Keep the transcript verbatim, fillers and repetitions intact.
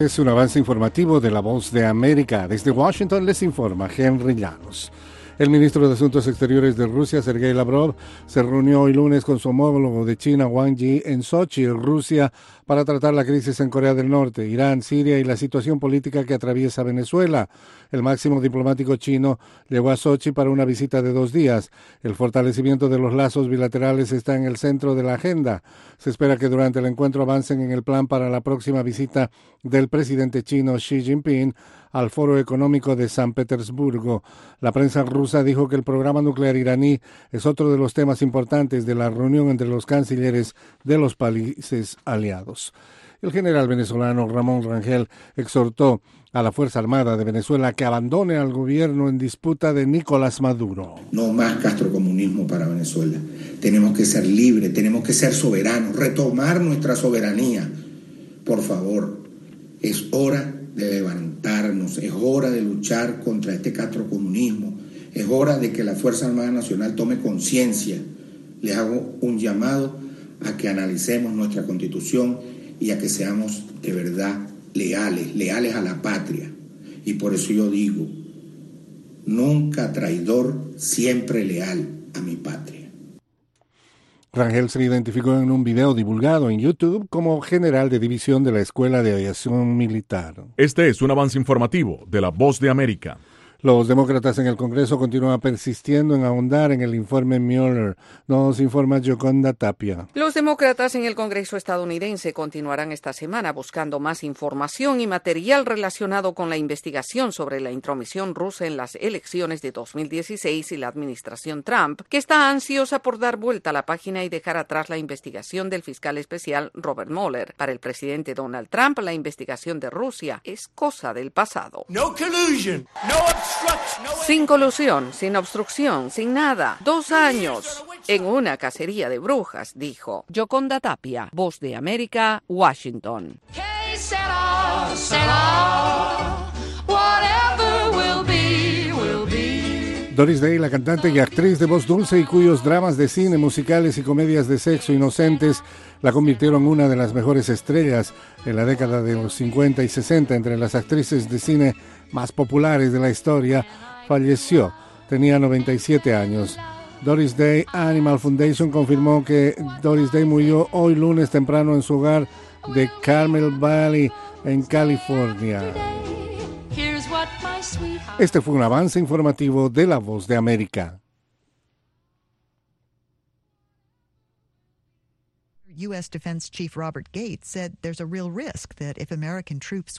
Es un avance informativo de La Voz de América. Desde Washington les informa Henry Llanos. El ministro de Asuntos Exteriores de Rusia, Sergei Lavrov, se reunió hoy lunes con su homólogo de China, Wang Yi, en Sochi, Rusia, para tratar la crisis en Corea del Norte, Irán, Siria y la situación política que atraviesa Venezuela. El máximo diplomático chino llegó a Sochi para una visita de dos días. El fortalecimiento de los lazos bilaterales está en el centro de la agenda. Se espera que durante el encuentro avancen en el plan para la próxima visita del presidente chino Xi Jinping al Foro Económico de San Petersburgo. La prensa rusa dijo que el programa nuclear iraní es otro de los temas importantes de la reunión entre los cancilleres de los países aliados. El general venezolano Ramón Rangel exhortó a la Fuerza Armada de Venezuela que abandone al gobierno en disputa de Nicolás Maduro. No más castrocomunismo para Venezuela. Tenemos que ser libres, tenemos que ser soberanos, retomar nuestra soberanía. Por favor, es hora de levantarnos, es hora de luchar contra este castrocomunismo, es hora de que la Fuerza Armada Nacional tome conciencia. Les hago un llamado a que analicemos nuestra Constitución y a que seamos de verdad leales, leales a la patria. Y por eso yo digo, nunca traidor, siempre leal a mi patria. Rangel se identificó en un video divulgado en YouTube como general de división de la Escuela de Aviación Militar. Este es un avance informativo de La Voz de América. Los demócratas en el Congreso continúan persistiendo en ahondar en el informe Mueller. Nos informa Yoconda Tapia. Los demócratas en el Congreso estadounidense continuarán esta semana buscando más información y material relacionado con la investigación sobre la intromisión rusa en las elecciones de dos mil dieciséis y la administración Trump, que está ansiosa por dar vuelta a la página y dejar atrás la investigación del fiscal especial Robert Mueller. Para el presidente Donald Trump, la investigación de Rusia es cosa del pasado. No collusion, no Sin colusión, sin obstrucción, sin nada. Dos años en una cacería de brujas, dijo. Yoconda Tapia, Voz de América, Washington. Doris Day, la cantante y actriz de voz dulce y cuyos dramas de cine, musicales y comedias de sexo inocentes la convirtieron en una de las mejores estrellas en la década de los cincuenta y sesenta. Entre las actrices de cine más populares de la historia, falleció. Tenía noventa y siete años. Doris Day Animal Foundation confirmó que Doris Day murió hoy lunes temprano en su hogar de Carmel Valley, en California. Este fue un avance informativo de La Voz de América. U S Defense Chief Robert Gates said there's a real risk that if American troops